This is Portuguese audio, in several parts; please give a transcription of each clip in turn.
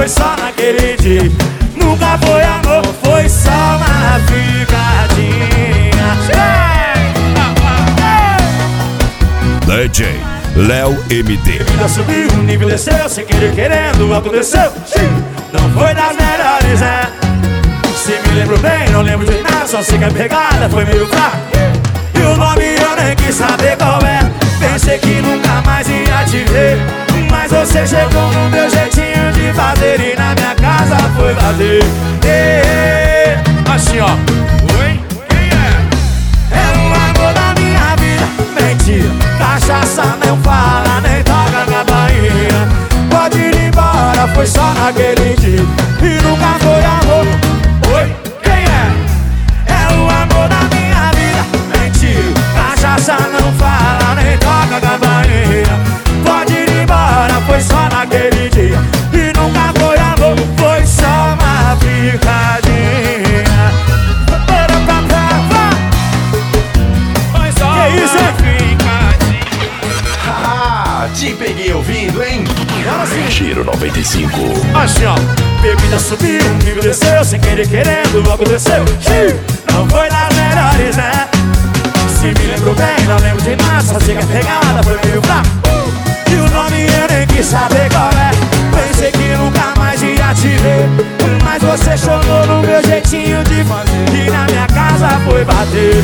foi só naquele dia. Nunca foi amor, foi só uma ficadinha. DJ Léo MD. Vida subiu, o nível desceu, sem querer querendo, aconteceu. Não foi das melhores, né? Se me lembro bem, não lembro de nada, só sei que a pegada foi meio fraca. E o nome eu nem quis saber qual é. Pensei que nunca mais ia te ver, mas você chegou no meu jeitinho de fazer e na minha casa foi bater. Assim, ó. Oi? Quem é? É o amor da minha vida. Mentira, cachaça não fala, nem toca campainha. Pode ir embora, foi só naquele dia e nunca foi amor. Oi? Quem é? É o amor da minha vida. Mentira, cachaça não fala, nem toca campainha. Pode ir embora, foi só naquele dia e nunca foi amor, foi só uma picadinha. Foi só Que isso, hein? ficadinha. Ah, te peguei ouvindo, hein? Giro 95. Assim, ó. Bebida subiu, o nível desceu, sem querer querendo, aconteceu. Não foi das melhores, né? Se me lembro bem, não lembro de nada, só sei que a pegada foi meio fraca. E o nome eu nem quis saber qual é. Pensei que nunca mais ia te ver, mas você chegou no meu jeitinho de fazer e na minha casa foi bater.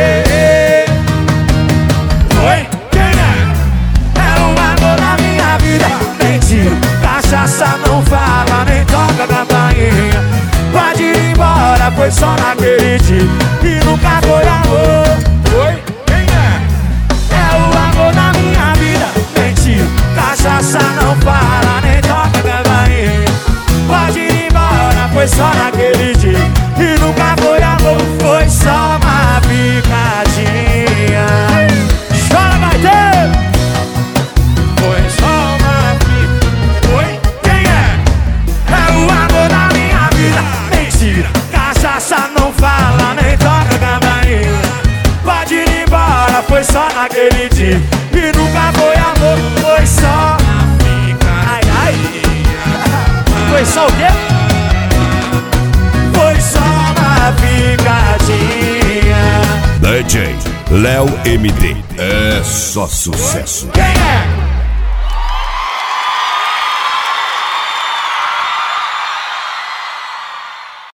Oi? Quem é? É o amor da minha vida. Mentira, cachaça não fala, nem toca campainha. Pode ir embora, foi só naquele dia e nunca foi amor. Oi? Quem é? É o amor da minha vida. Mentira, cachaça não fala, nem toca campainha. Pode ir embora, foi só naquele dia e nunca foi amor, foi só uma picadinha. Chora, vai ter! Foi só uma ficadinha. Oi? Quem é? É o amor da minha vida. Mentira, cachaça não fala, nem toca campainha. Pode ir embora, foi só naquele dia e nunca foi amor, foi só uma ficadinha. Ai, ai. Foi só o quê? Foi só uma picadinha. DJ Léo MD. É só sucesso. Quem é?